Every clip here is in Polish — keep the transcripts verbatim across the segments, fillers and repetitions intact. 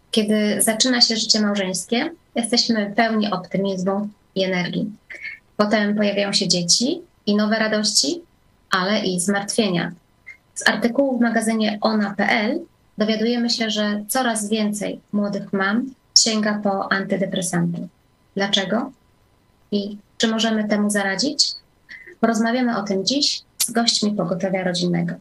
Kiedy zaczyna się życie małżeńskie, jesteśmy pełni optymizmu i energii. Potem pojawiają się dzieci i nowe radości, ale i zmartwienia. Z artykułu w magazynie ona kropka pe el dowiadujemy się, że coraz więcej młodych mam sięga po antydepresanty. Dlaczego? I czy możemy temu zaradzić? Porozmawiamy o tym dziś z gośćmi Pogotowia Rodzinnego.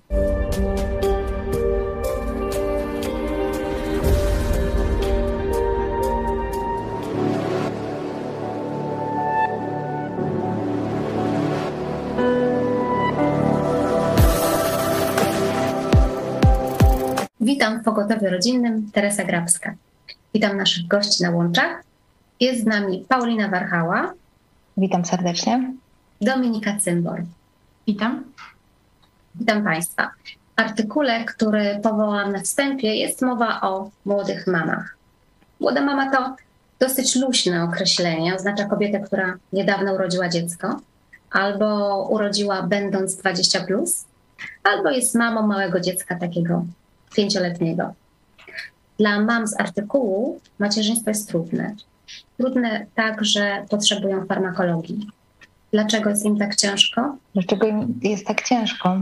Witam w Pogotowiu Rodzinnym, Teresa Grabska. Witam naszych gości na łączach. Jest z nami Paulina Warchała. Witam serdecznie. Dominika Cymbor. Witam. Witam Państwa. W artykule, który powołałam na wstępie, jest mowa o młodych mamach. Młoda mama to dosyć luźne określenie. Oznacza kobietę, która niedawno urodziła dziecko, albo urodziła będąc dwadzieścia plus, albo jest mamą małego dziecka takiego pięcioletniego. Dla mam z artykułu macierzyństwo jest trudne. Trudne tak, że potrzebują farmakologii. Dlaczego jest im tak ciężko? Dlaczego im jest tak ciężko?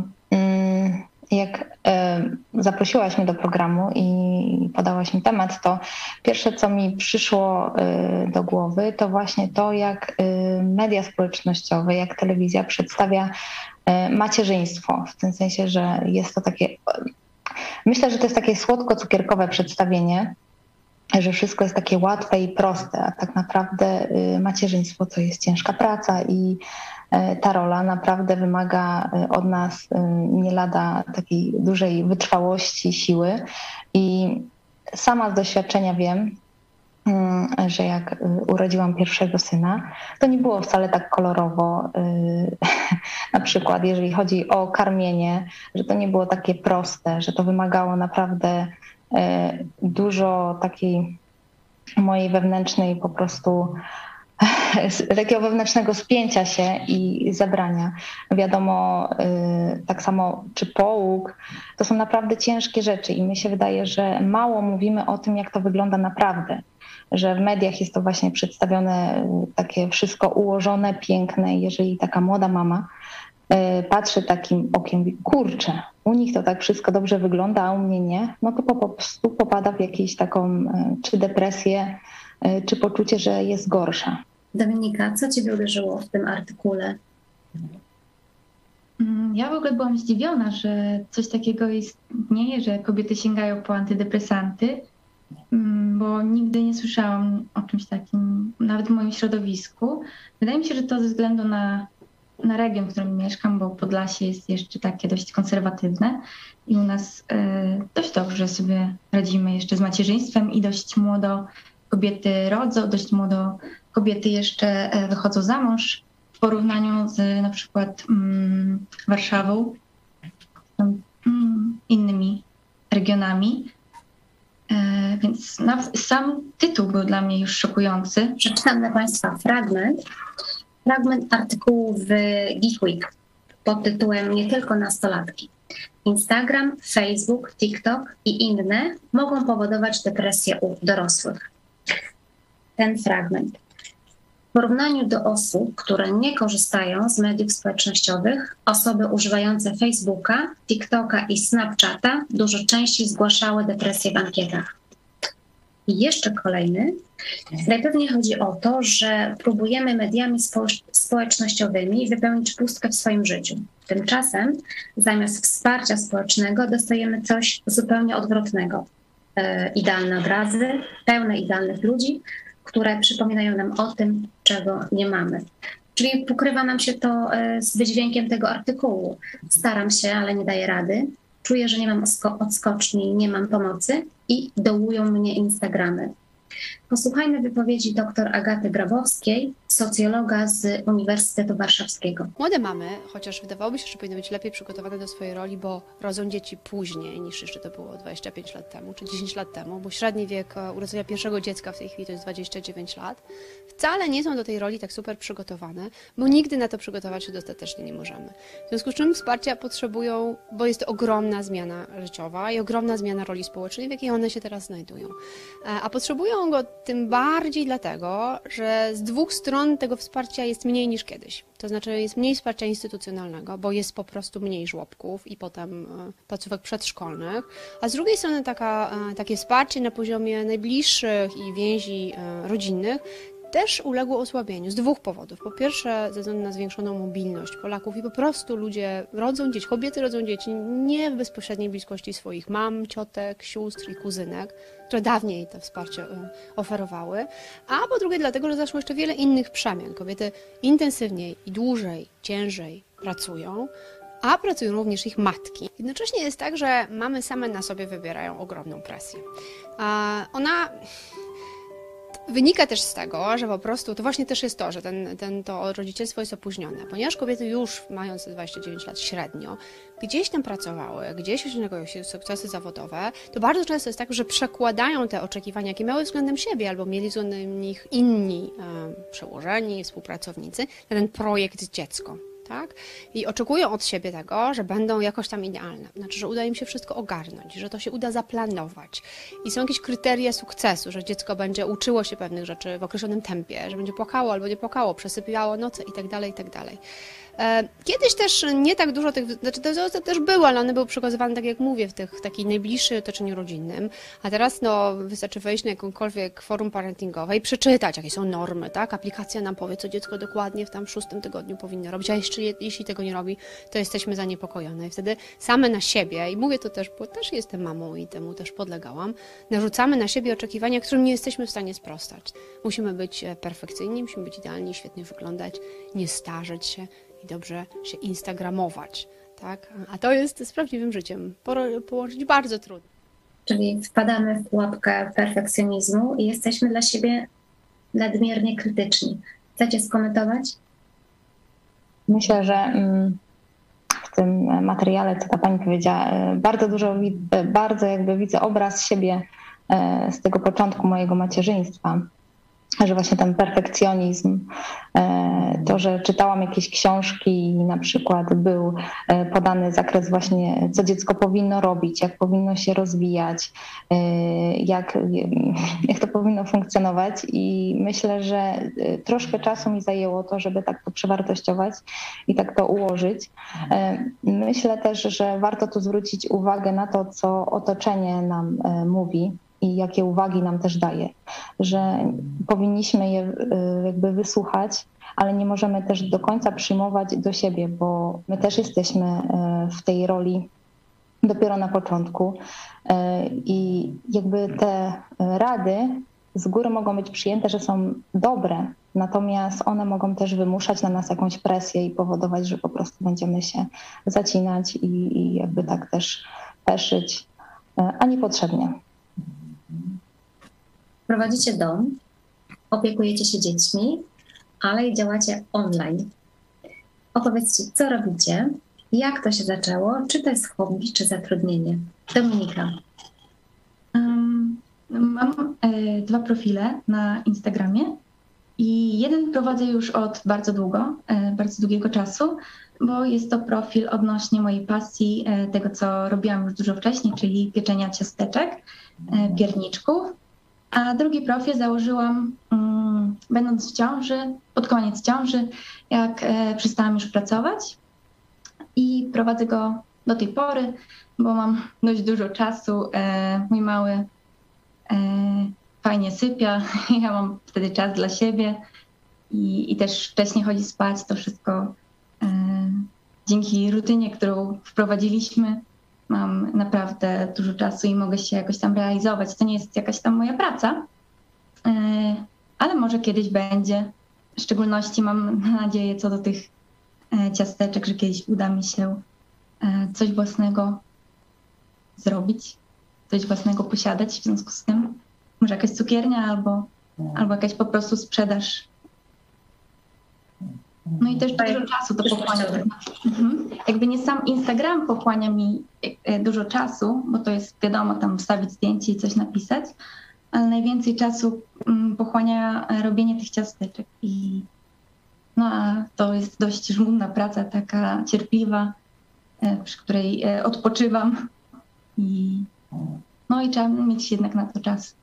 Jak zaprosiłaś mnie do programu i podałaś mi temat, to pierwsze, co mi przyszło do głowy, to właśnie to, jak media społecznościowe, jak telewizja przedstawia macierzyństwo. W tym sensie, że jest to takie... Myślę, że to jest takie słodko-cukierkowe przedstawienie, że wszystko jest takie łatwe i proste, a tak naprawdę macierzyństwo to jest ciężka praca i ta rola naprawdę wymaga od nas nie lada takiej dużej wytrwałości, siły. I sama z doświadczenia wiem, że jak urodziłam pierwszego syna, to nie było wcale tak kolorowo. Na przykład jeżeli chodzi o karmienie, że to nie było takie proste, że to wymagało naprawdę dużo takiej mojej wewnętrznej po prostu takiego wewnętrznego spięcia się i zebrania. Wiadomo, tak samo czy połóg, to są naprawdę ciężkie rzeczy i mi się wydaje, że mało mówimy o tym, jak to wygląda naprawdę. Że w mediach jest to właśnie przedstawione takie wszystko ułożone, piękne. Jeżeli taka młoda mama patrzy takim okiem, kurczę, u nich to tak wszystko dobrze wygląda, a u mnie nie, no to po prostu popada w jakąś taką czy depresję, czy poczucie, że jest gorsza. Dominika, co Ciebie uderzyło w tym artykule? Ja w ogóle byłam zdziwiona, że coś takiego istnieje, że kobiety sięgają po antydepresanty, bo nigdy nie słyszałam o czymś takim, nawet w moim środowisku. Wydaje mi się, że to ze względu na, na region, w którym mieszkam, bo Podlasie jest jeszcze takie dość konserwatywne i u nas y, dość dobrze sobie radzimy jeszcze z macierzyństwem i dość młodo kobiety rodzą, dość młodo kobiety jeszcze wychodzą za mąż w porównaniu z na przykład mm, Warszawą, mm, innymi regionami. E, więc nawet sam tytuł był dla mnie już szokujący. Przeczytam dla Państwa fragment, fragment artykułu w Geek Week pod tytułem Nie tylko nastolatki. Instagram, Facebook, TikTok i inne mogą powodować depresję u dorosłych. Ten fragment. W porównaniu do osób, które nie korzystają z mediów społecznościowych, osoby używające Facebooka, TikToka i Snapchata dużo częściej zgłaszały depresję w ankietach. I jeszcze kolejny. Najpewniej chodzi o to, że próbujemy mediami społecznościowymi wypełnić pustkę w swoim życiu. Tymczasem zamiast wsparcia społecznego dostajemy coś zupełnie odwrotnego. E, idealne obrazy, pełne idealnych ludzi, które przypominają nam o tym, czego nie mamy. Czyli pokrywa nam się to z wydźwiękiem tego artykułu. Staram się, ale nie daję rady. Czuję, że nie mam odskoczni, nie mam pomocy i dołują mnie Instagramy. Posłuchajmy wypowiedzi dr Agaty Grabowskiej, socjologa z Uniwersytetu Warszawskiego. Młode mamy, chociaż wydawałoby się, że powinny być lepiej przygotowane do swojej roli, bo rodzą dzieci później niż jeszcze to było dwadzieścia pięć lat temu, czy dziesięć lat temu, bo średni wiek urodzenia pierwszego dziecka w tej chwili to jest dwadzieścia dziewięć lat, wcale nie są do tej roli tak super przygotowane, bo nigdy na to przygotować się dostatecznie nie możemy. W związku z czym wsparcia potrzebują, bo jest to ogromna zmiana życiowa i ogromna zmiana roli społecznej, w jakiej one się teraz znajdują. A potrzebują go tym bardziej dlatego, że z dwóch stron tego wsparcia jest mniej niż kiedyś. To znaczy jest mniej wsparcia instytucjonalnego, bo jest po prostu mniej żłobków i potem placówek przedszkolnych, a z drugiej strony taka, takie wsparcie na poziomie najbliższych i więzi rodzinnych też uległo osłabieniu z dwóch powodów. Po pierwsze, ze względu na zwiększoną mobilność Polaków i po prostu ludzie rodzą dzieci, kobiety rodzą dzieci nie w bezpośredniej bliskości swoich mam, ciotek, sióstr i kuzynek, które dawniej to wsparcie oferowały, a po drugie dlatego, że zaszło jeszcze wiele innych przemian. Kobiety intensywniej i dłużej, ciężej pracują, a pracują również ich matki. Jednocześnie jest tak, że mamy same na sobie wybierają ogromną presję. Ona wynika też z tego, że po prostu to właśnie też jest to, że ten, ten, to rodzicielstwo jest opóźnione, ponieważ kobiety już mając dwadzieścia dziewięć lat średnio, gdzieś tam pracowały, gdzieś osiągały się sukcesy zawodowe, to bardzo często jest tak, że przekładają te oczekiwania, jakie miały względem siebie albo mieli względem nich inni e, przełożeni, współpracownicy, na ten projekt dziecko. Tak? I oczekują od siebie tego, że będą jakoś tam idealne. Znaczy, że uda im się wszystko ogarnąć, że to się uda zaplanować. I są jakieś kryteria sukcesu, że dziecko będzie uczyło się pewnych rzeczy w określonym tempie, że będzie płakało albo nie płakało, przesypiało noce i tak dalej, i tak dalej. Kiedyś też nie tak dużo tych, znaczy to też było, ale one były przekazywane, tak jak mówię, w tych takiej najbliższej otoczeniu rodzinnym, a teraz no wystarczy wejść na jakąkolwiek forum parentingowe i przeczytać, jakie są normy, tak? Aplikacja nam powie, co dziecko dokładnie w tam szóstym tygodniu powinno robić, a jeszcze jeśli tego nie robi, to jesteśmy zaniepokojone i wtedy same na siebie, i mówię to też, bo też jestem mamą i temu też podlegałam, narzucamy na siebie oczekiwania, którym nie jesteśmy w stanie sprostać. Musimy być perfekcyjni, musimy być idealni, świetnie wyglądać, nie starzeć się i dobrze się instagramować, tak? A to jest z prawdziwym życiem położyć bardzo trudno. Czyli wpadamy w pułapkę perfekcjonizmu i jesteśmy dla siebie nadmiernie krytyczni. Chcecie skomentować? Myślę, że w tym materiale, co ta pani powiedziała, bardzo dużo, bardzo jakby widzę obraz siebie z tego początku mojego macierzyństwa. Że właśnie ten perfekcjonizm, to, że czytałam jakieś książki i na przykład był podany zakres właśnie, co dziecko powinno robić, jak powinno się rozwijać, jak, jak to powinno funkcjonować, i myślę, że troszkę czasu mi zajęło to, żeby tak to przewartościować i tak to ułożyć. Myślę też, że warto tu zwrócić uwagę na to, co otoczenie nam mówi i jakie uwagi nam też daje, że powinniśmy je jakby wysłuchać, ale nie możemy też do końca przyjmować do siebie, bo my też jesteśmy w tej roli dopiero na początku i jakby te rady z góry mogą być przyjęte, że są dobre, natomiast one mogą też wymuszać na nas jakąś presję i powodować, że po prostu będziemy się zacinać i, i jakby tak też peszyć, a niepotrzebnie. Prowadzicie dom, opiekujecie się dziećmi, ale i działacie online. Opowiedzcie, co robicie, jak to się zaczęło, czy to jest hobby, czy zatrudnienie. Dominika. Um, mam e, dwa profile na Instagramie i jeden prowadzę już od bardzo długo, e, bardzo długiego czasu, bo jest to profil odnośnie mojej pasji, e, tego co robiłam już dużo wcześniej, czyli pieczenia ciasteczek, e, pierniczków. A drugi profil założyłam um, będąc w ciąży, pod koniec ciąży, jak e, przestałam już pracować, i prowadzę go do tej pory, bo mam dość dużo czasu. E, mój mały e, fajnie sypia, ja mam wtedy czas dla siebie i, i też wcześniej chodzi spać. To wszystko e, dzięki rutynie, którą wprowadziliśmy, mam naprawdę dużo czasu i mogę się jakoś tam realizować. To nie jest jakaś tam moja praca, ale może kiedyś będzie. W szczególności mam nadzieję co do tych ciasteczek, że kiedyś uda mi się coś własnego zrobić, coś własnego posiadać w związku z tym. może jakaś cukiernia albo, albo jakaś po prostu sprzedaż. No i też dużo czasu to pochłania. Mhm. Jakby nie sam Instagram pochłania mi dużo czasu, bo to jest wiadomo, tam wstawić zdjęcie i coś napisać, ale najwięcej czasu pochłania robienie tych ciasteczek. I no a to jest dość żmudna praca, taka cierpliwa, przy której odpoczywam i no i trzeba mieć jednak na to czas.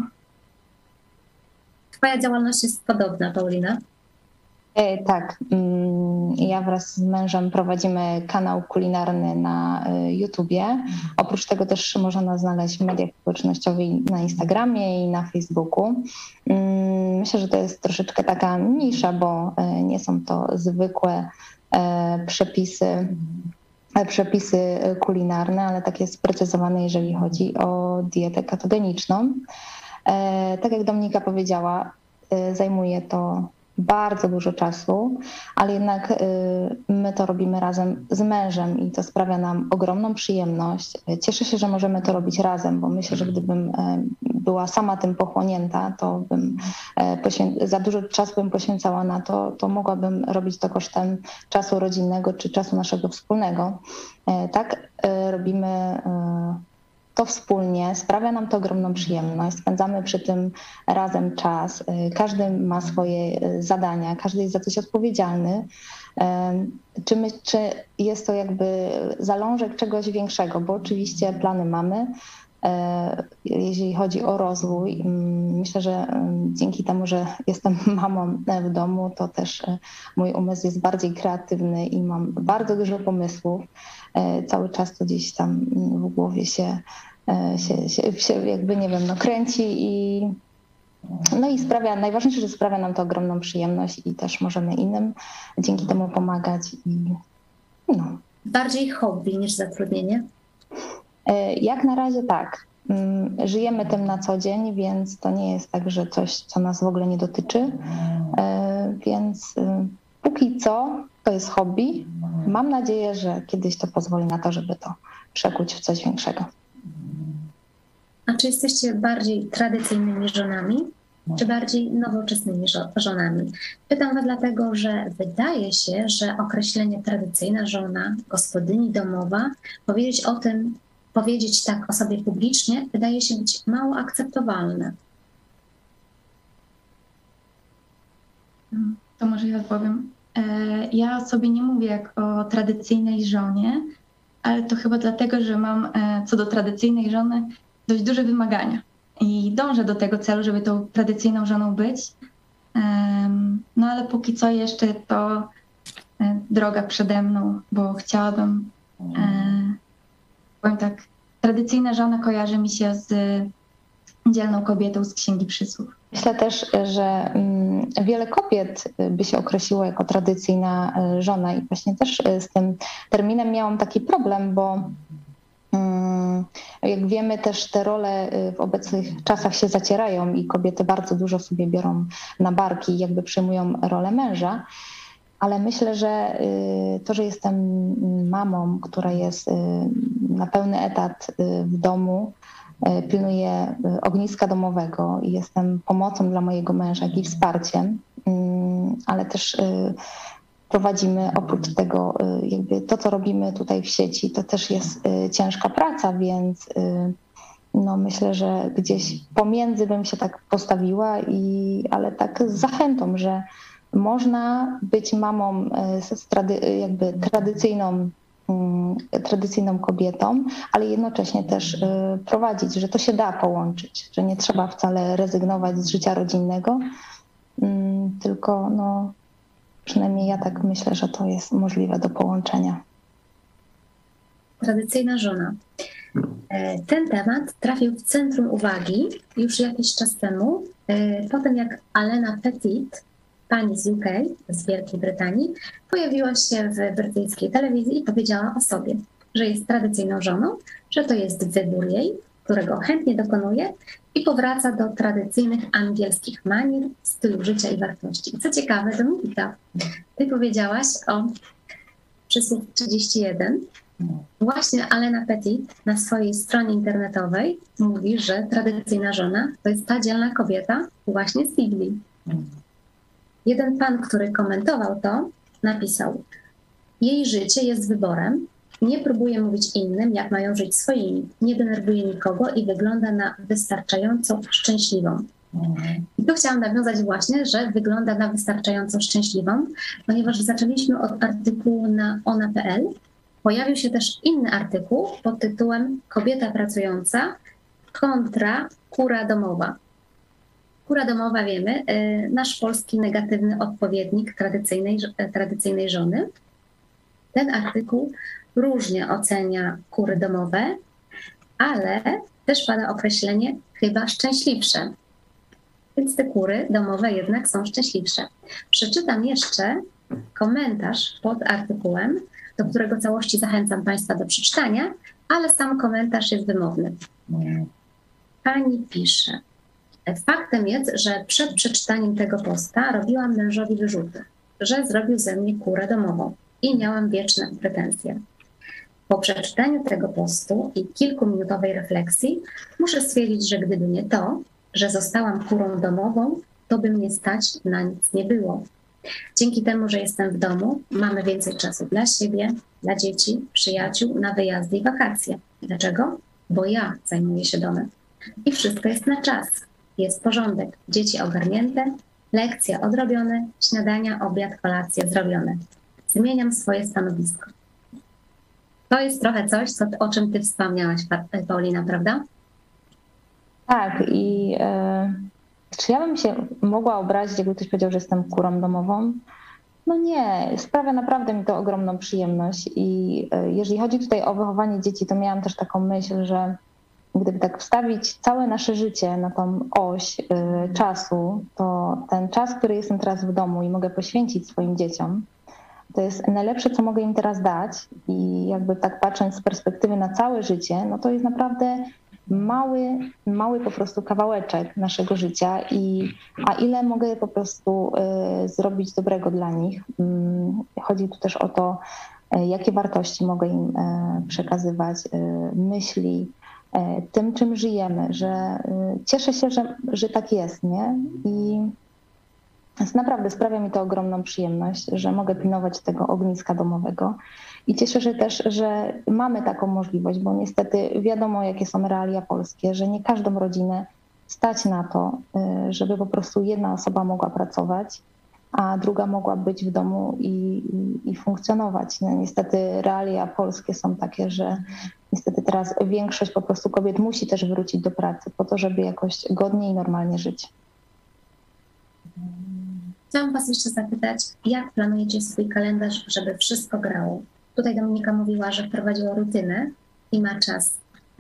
Twoja działalność jest podobna, Paulina? E, tak. Ja wraz z mężem prowadzimy kanał kulinarny na YouTubie. Oprócz tego też można nas znaleźć w mediach społecznościowych na Instagramie i na Facebooku. Myślę, że to jest troszeczkę taka nisza, bo nie są to zwykłe przepisy, przepisy kulinarne, ale takie sprecyzowane, jeżeli chodzi o dietę ketogeniczną. Tak jak Dominika powiedziała, zajmuje to bardzo dużo czasu, ale jednak my to robimy razem z mężem i to sprawia nam ogromną przyjemność. Cieszę się, że możemy to robić razem, bo myślę, że gdybym była sama tym pochłonięta, to bym poświę- za dużo czasu bym poświęcała na to, to mogłabym robić to kosztem czasu rodzinnego czy czasu naszego wspólnego. Tak, robimy to wspólnie, sprawia nam to ogromną przyjemność, spędzamy przy tym razem czas, każdy ma swoje zadania, każdy jest za coś odpowiedzialny. Czy, my, czy jest to jakby zalążek czegoś większego, bo oczywiście plany mamy, jeżeli chodzi o rozwój. Myślę, że dzięki temu, że jestem mamą w domu, to też mój umysł jest bardziej kreatywny i mam bardzo dużo pomysłów. Cały czas to gdzieś tam w głowie się, się, się, się jakby, nie wiem, no kręci i no i sprawia, najważniejsze, że sprawia nam to ogromną przyjemność i też możemy innym dzięki temu pomagać. I no. Bardziej hobby niż zatrudnienie? Jak na razie tak. Żyjemy tym na co dzień, więc to nie jest tak, że coś, co nas w ogóle nie dotyczy. Więc póki co to jest hobby. Mam nadzieję, że kiedyś to pozwoli na to, żeby to przekuć w coś większego. A czy jesteście bardziej tradycyjnymi żonami, czy bardziej nowoczesnymi żonami? Pytam was dlatego, że wydaje się, że określenie tradycyjna żona, gospodyni domowa, powiedzieć o tym, powiedzieć tak o sobie publicznie, wydaje się być mało akceptowalne. To może ja odpowiem. Ja o sobie nie mówię jak o tradycyjnej żonie, ale to chyba dlatego, że mam co do tradycyjnej żony dość duże wymagania i dążę do tego celu, żeby tą tradycyjną żoną być. No ale póki co jeszcze to droga przede mną, bo chciałabym, powiem tak, tradycyjna żona kojarzy mi się z dzielną kobietą z Księgi Przysłów. Myślę też, że wiele kobiet by się określiło jako tradycyjna żona i właśnie też z tym terminem miałam taki problem, bo jak wiemy też te role w obecnych czasach się zacierają i kobiety bardzo dużo sobie biorą na barki i jakby przyjmują rolę męża. Ale myślę, że to, że jestem mamą, która jest na pełny etat w domu, pilnuję ogniska domowego i jestem pomocą dla mojego męża, jak i wsparciem, ale też prowadzimy oprócz tego jakby to, co robimy tutaj w sieci, to też jest ciężka praca, więc no myślę, że gdzieś pomiędzy bym się tak postawiła, i, ale tak z zachętą, że można być mamą z trady, jakby tradycyjną, tradycyjną kobietą, ale jednocześnie też prowadzić, że to się da połączyć, że nie trzeba wcale rezygnować z życia rodzinnego, tylko no, przynajmniej ja tak myślę, że to jest możliwe do połączenia. Tradycyjna żona. Ten temat trafił w centrum uwagi już jakiś czas temu, po tym jak Alena Petit, pani z U K, z Wielkiej Brytanii, pojawiła się w brytyjskiej telewizji i powiedziała o sobie, że jest tradycyjną żoną, że to jest wybór jej, którego chętnie dokonuje i powraca do tradycyjnych angielskich manier, stylu życia i wartości. I co ciekawe, Dominika, ty powiedziałaś o przysłów trzydzieści jeden, Właśnie Alena Petit na swojej stronie internetowej mówi, że tradycyjna żona to jest ta dzielna kobieta właśnie z Biblii. Jeden pan, który komentował to, napisał: jej życie jest wyborem, nie próbuje mówić innym, jak mają żyć swoimi, nie denerwuje nikogo i wygląda na wystarczająco szczęśliwą. I tu chciałam nawiązać właśnie, że wygląda na wystarczająco szczęśliwą, ponieważ zaczęliśmy od artykułu na ona kropka p l. Pojawił się też inny artykuł pod tytułem Kobieta pracująca kontra kura domowa. Kura domowa, wiemy, nasz polski negatywny odpowiednik tradycyjnej, tradycyjnej żony. Ten artykuł różnie ocenia kury domowe, ale też pada określenie chyba szczęśliwsze. Więc te kury domowe jednak są szczęśliwsze. Przeczytam jeszcze komentarz pod artykułem, do którego całości zachęcam Państwa do przeczytania, ale sam komentarz jest wymowny. Pani pisze: faktem jest, że przed przeczytaniem tego posta robiłam mężowi wyrzuty, że zrobił ze mnie kurę domową i miałam wieczne pretensje. Po przeczytaniu tego postu i kilkuminutowej refleksji muszę stwierdzić, że gdyby nie to, że zostałam kurą domową, to by mnie stać na nic nie było. Dzięki temu, że jestem w domu, mamy więcej czasu dla siebie, dla dzieci, przyjaciół, na wyjazdy i wakacje. Dlaczego? Bo ja zajmuję się domem. I wszystko jest na czas. Jest porządek. Dzieci ogarnięte, lekcje odrobione, śniadania, obiad, kolacje zrobione. Zmieniam swoje stanowisko. To jest trochę coś, co, o czym ty wspomniałaś, Paulina, prawda? Tak, i e, czy ja bym się mogła obrazić, jakby ktoś powiedział, że jestem kurą domową? No nie, sprawia naprawdę mi to ogromną przyjemność i e, jeżeli chodzi tutaj o wychowanie dzieci, to miałam też taką myśl, że gdyby tak wstawić całe nasze życie na tą oś y, czasu, to ten czas, który jestem teraz w domu i mogę poświęcić swoim dzieciom, to jest najlepsze, co mogę im teraz dać. I jakby tak patrząc z perspektywy na całe życie, no to jest naprawdę mały, mały po prostu kawałeczek naszego życia. I, a ile mogę po prostu y, zrobić dobrego dla nich. Y, chodzi tu też o to, y, jakie wartości mogę im y, przekazywać, y, myśli, tym, czym żyjemy, że cieszę się, że, że tak jest, nie? I naprawdę sprawia mi to ogromną przyjemność, że mogę pilnować tego ogniska domowego i cieszę się też, że mamy taką możliwość, bo niestety wiadomo, jakie są realia polskie, że nie każdą rodzinę stać na to, żeby po prostu jedna osoba mogła pracować, a druga mogła być w domu i, i, i funkcjonować. No, niestety realia polskie są takie, że niestety teraz większość po prostu kobiet musi też wrócić do pracy po to, żeby jakoś godnie i normalnie żyć. Chciałam Was jeszcze zapytać, jak planujecie swój kalendarz, żeby wszystko grało? Tutaj Dominika mówiła, że wprowadziła rutynę i ma czas.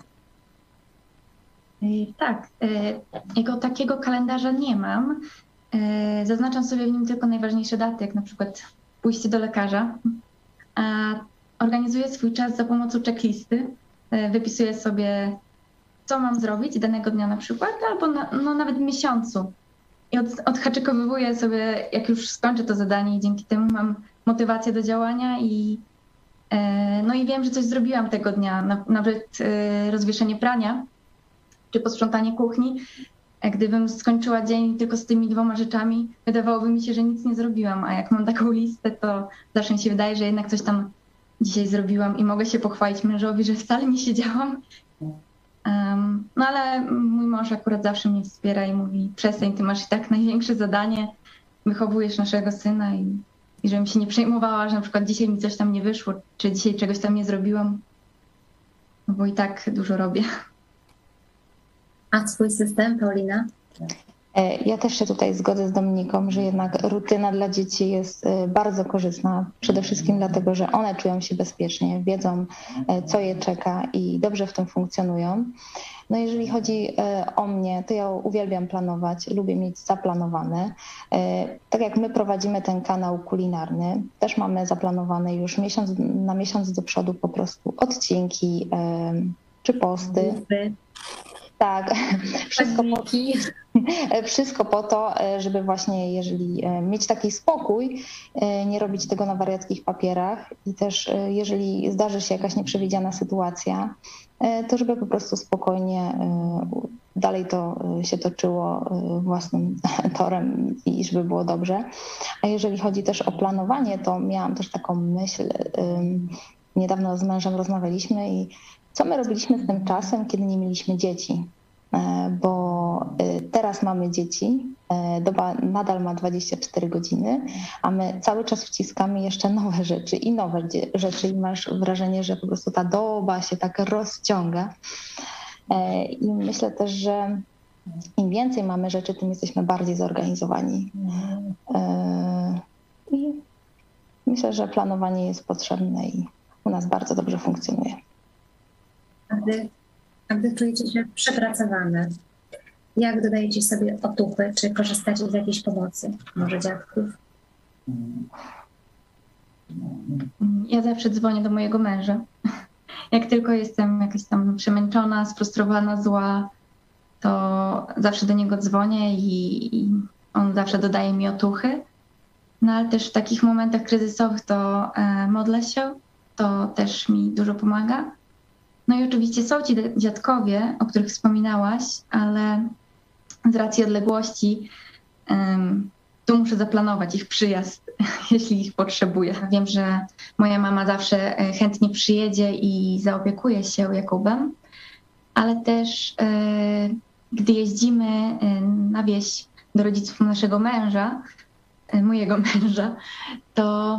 Tak, jego takiego kalendarza nie mam. Zaznaczam sobie w nim tylko najważniejsze daty, jak na przykład pójście do lekarza. A organizuję swój czas za pomocą checklisty. Wypisuję sobie, co mam zrobić danego dnia na przykład, albo na, no nawet miesiącu. I od, odhaczykowywuję sobie, jak już skończę to zadanie i dzięki temu mam motywację do działania i no i wiem, że coś zrobiłam tego dnia, nawet rozwieszenie prania czy posprzątanie kuchni. Gdybym skończyła dzień tylko z tymi dwoma rzeczami, wydawałoby mi się, że nic nie zrobiłam, a jak mam taką listę, to zawsze mi się wydaje, że jednak coś tam dzisiaj zrobiłam i mogę się pochwalić mężowi, że wcale nie siedziałam. Um, no ale mój mąż akurat zawsze mnie wspiera i mówi: przestań, ty masz i tak największe zadanie, wychowujesz naszego syna i, i żebym się nie przejmowała, że na przykład dzisiaj mi coś tam nie wyszło, czy dzisiaj czegoś tam nie zrobiłam, no bo i tak dużo robię. A swój system, Paulina? Ja też się tutaj zgodzę z Dominiką, że jednak rutyna dla dzieci jest bardzo korzystna. Przede wszystkim dlatego, że one czują się bezpiecznie, wiedzą, co je czeka i dobrze w tym funkcjonują. No jeżeli chodzi o mnie, to ja uwielbiam planować, lubię mieć zaplanowane. Tak jak my prowadzimy ten kanał kulinarny, też mamy zaplanowane już miesiąc, na miesiąc do przodu po prostu odcinki czy posty. Tak, wszystko po, wszystko po to, żeby właśnie, jeżeli mieć taki spokój, nie robić tego na wariackich papierach i też jeżeli zdarzy się jakaś nieprzewidziana sytuacja, to żeby po prostu spokojnie dalej to się toczyło własnym torem i żeby było dobrze. A jeżeli chodzi też o planowanie, to miałam też taką myśl, niedawno z mężem rozmawialiśmy i co my robiliśmy z tym czasem, kiedy nie mieliśmy dzieci? Bo teraz mamy dzieci, doba nadal ma dwadzieścia cztery godziny, a my cały czas wciskamy jeszcze nowe rzeczy i nowe rzeczy i masz wrażenie, że po prostu ta doba się tak rozciąga. I myślę też, że im więcej mamy rzeczy, tym jesteśmy bardziej zorganizowani. I myślę, że planowanie jest potrzebne i u nas bardzo dobrze funkcjonuje. A gdy, a gdy czujecie się przepracowane, jak dodajecie sobie otuchy, czy korzystacie z jakiejś pomocy, może dziadków? Ja zawsze dzwonię do mojego męża. Jak tylko jestem jakaś tam przemęczona, sfrustrowana, zła, to zawsze do niego dzwonię i, i on zawsze dodaje mi otuchy. No ale też w takich momentach kryzysowych to e, modlę się, to też mi dużo pomaga. No i oczywiście są ci dziadkowie, o których wspominałaś, ale z racji odległości um, tu muszę zaplanować ich przyjazd, jeśli ich potrzebuję. Wiem, że moja mama zawsze chętnie przyjedzie i zaopiekuje się Jakubem, ale też e, gdy jeździmy e, na wieś do rodziców naszego męża, e, mojego męża, to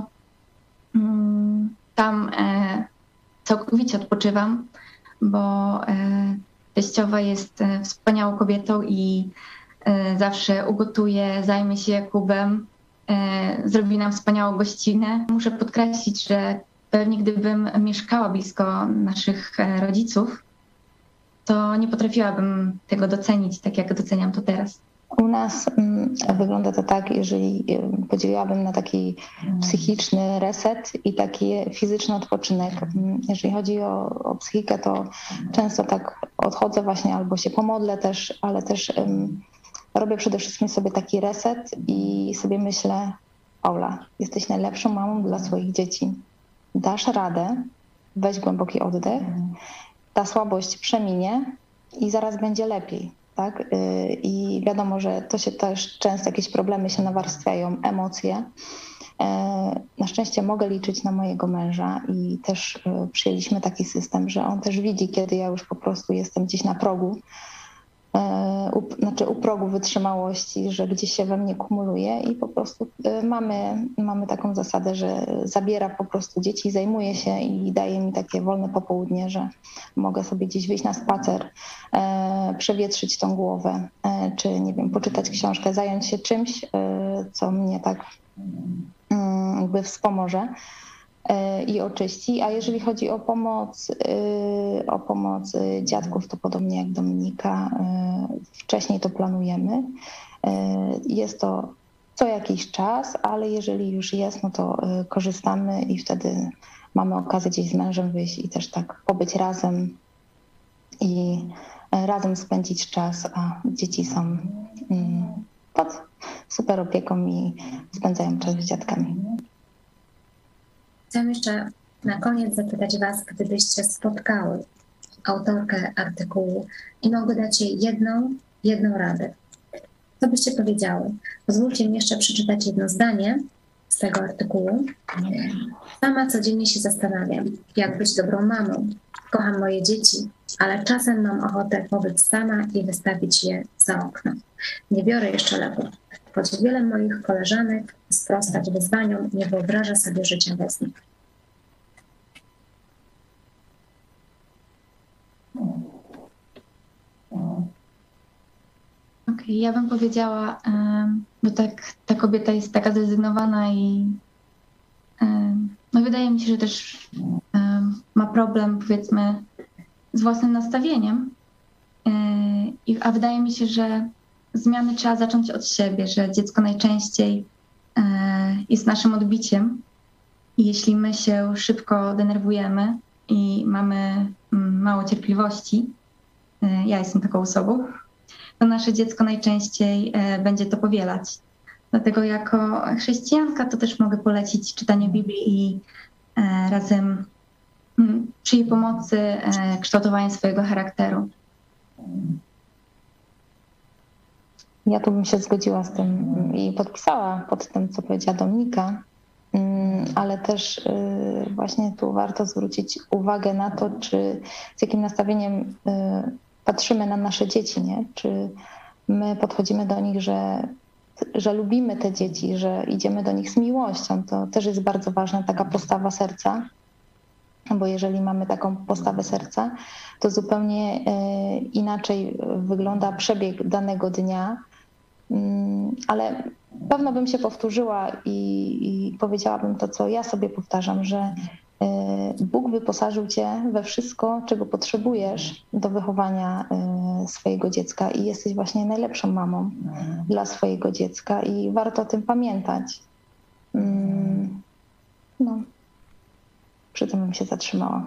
mm, tam e, całkowicie odpoczywam, bo e, teściowa jest e, wspaniałą kobietą i e, zawsze ugotuje, zajmie się Jakubem, e, zrobi nam wspaniałą gościnę. Muszę podkreślić, że pewnie gdybym mieszkała blisko naszych e, rodziców, to nie potrafiłabym tego docenić tak, jak doceniam to teraz. U nas wygląda to tak, jeżeli podzieliłabym na taki psychiczny reset i taki fizyczny odpoczynek. Jeżeli chodzi o, o psychikę, to często tak odchodzę właśnie albo się pomodlę też, ale też um, robię przede wszystkim sobie taki reset i sobie myślę, Paula, jesteś najlepszą mamą dla swoich dzieci. Dasz radę, weź głęboki oddech, ta słabość przeminie i zaraz będzie lepiej. Tak? I wiadomo, że to się też często jakieś problemy się nawarstwiają, emocje. Na szczęście mogę liczyć na mojego męża i też przyjęliśmy taki system, że on też widzi, kiedy ja już po prostu jestem gdzieś na progu, u, znaczy u progu wytrzymałości, że gdzieś się we mnie kumuluje i po prostu mamy, mamy taką zasadę, że zabiera po prostu dzieci, zajmuje się i daje mi takie wolne popołudnie, że mogę sobie gdzieś wyjść na spacer, e, przewietrzyć tą głowę, e, czy nie wiem, poczytać książkę, zająć się czymś, e, co mnie tak e, jakby wspomoże i oczyści. A jeżeli chodzi o pomoc, o pomoc dziadków, to podobnie jak Dominika, wcześniej to planujemy. Jest to co jakiś czas, ale jeżeli już jest, no to korzystamy i wtedy mamy okazję gdzieś z mężem wyjść i też tak pobyć razem i razem spędzić czas, a dzieci są pod super opieką i spędzają czas z dziadkami. Chciałam jeszcze na koniec zapytać Was, gdybyście spotkały autorkę artykułu i mogły dać jej jedną, jedną radę. Co byście powiedziały? Pozwólcie mi jeszcze przeczytać jedno zdanie z tego artykułu. Sama codziennie się zastanawiam, jak być dobrą mamą. Kocham moje dzieci, ale czasem mam ochotę pobyć sama i wystawić je za okno. Nie biorę jeszcze leków. Choć wiele moich koleżanek sprostać wyzwaniom nie wyobraża sobie życia bez nich. Okej, okay, ja bym powiedziała, bo tak ta kobieta jest taka zrezygnowana i no wydaje mi się, że też ma problem, powiedzmy, z własnym nastawieniem, a wydaje mi się, że zmiany trzeba zacząć od siebie, że dziecko najczęściej jest naszym odbiciem i jeśli my się szybko denerwujemy i mamy mało cierpliwości, ja jestem taką osobą, to nasze dziecko najczęściej będzie to powielać. Dlatego jako chrześcijanka to też mogę polecić czytanie Biblii i razem przy jej pomocy kształtowanie swojego charakteru. Ja tu bym się zgodziła z tym i podpisała pod tym, co powiedziała Dominika, ale też właśnie tu warto zwrócić uwagę na to, czy z jakim nastawieniem patrzymy na nasze dzieci, nie? Czy my podchodzimy do nich, że, że lubimy te dzieci, że idziemy do nich z miłością. To też jest bardzo ważna taka postawa serca, bo jeżeli mamy taką postawę serca, to zupełnie inaczej wygląda przebieg danego dnia. Ale pewno bym się powtórzyła i, i powiedziałabym to, co ja sobie powtarzam, że Bóg wyposażył cię we wszystko, czego potrzebujesz do wychowania swojego dziecka i jesteś właśnie najlepszą mamą dla swojego dziecka i warto o tym pamiętać. No, przy tym bym się zatrzymała.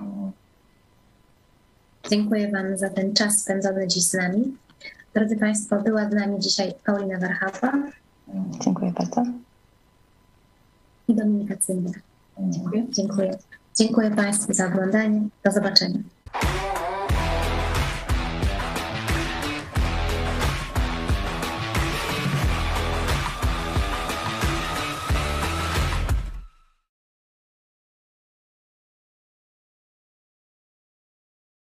Dziękuję Wam za ten czas spędzony dziś z nami. Drodzy Państwo, była z nami dzisiaj Paulina Warchafa. Dziękuję bardzo. I Dominika Cymbel. Dziękuję. Dziękuję. Dziękuję Państwu za oglądanie. Do zobaczenia.